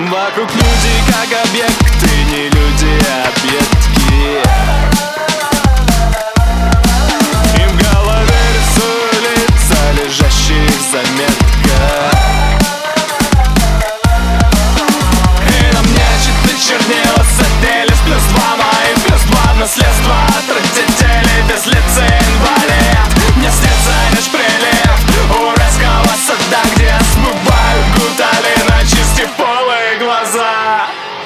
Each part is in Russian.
Вокруг люди как объекты, не люди, а объектки. И в голове рисую лица, лежащие в заметках. И на мне чьи-то чернила садились. Плюс 2 мои, плюс 2 наследство от родителей. Без лица инвалид. Мне снится лишь прилив уральского сада, где смывают гуталина, чисти полые глаза.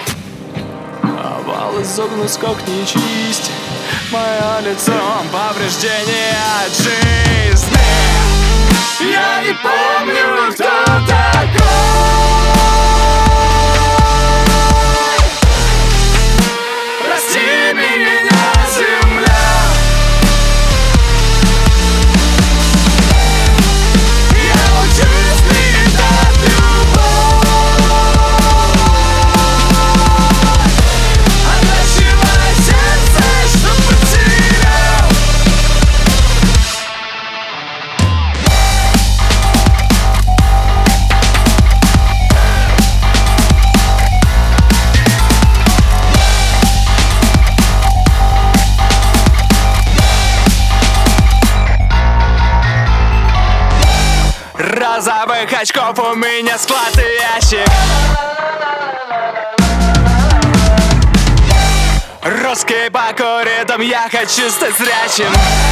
Овал изогнут, как не чисть. Мое лицо повреждение от жизни. Я не помню, кто такой. Прости меня, земля. Я учусь летать любовь. Отращивай сердце, что потерял. Розовых очков у меня склад и ящик. Русский по коридорам, я хочу стать зрячим.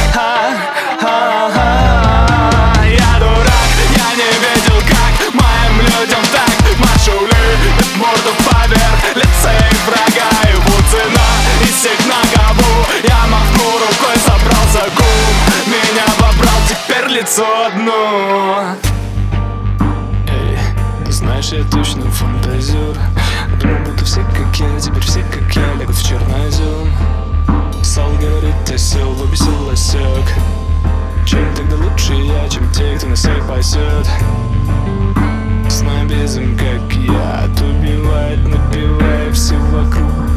Я дурак, я не видел, как моим людям так. Машули, морду поверх, лица их врага. Его цена и всех на кого. Я махну рукой, собрал за гум. Меня вобрал, теперь лицо одно. Знаешь, я точно фантазер. Думал, будто все как я, теперь все как я лягут в чернозем. Сал говорит, осел, выбесил лосек. Чем тогда лучше я, чем те, кто на всех пасет? Снобизм, как я, убивает, напивая все вокруг.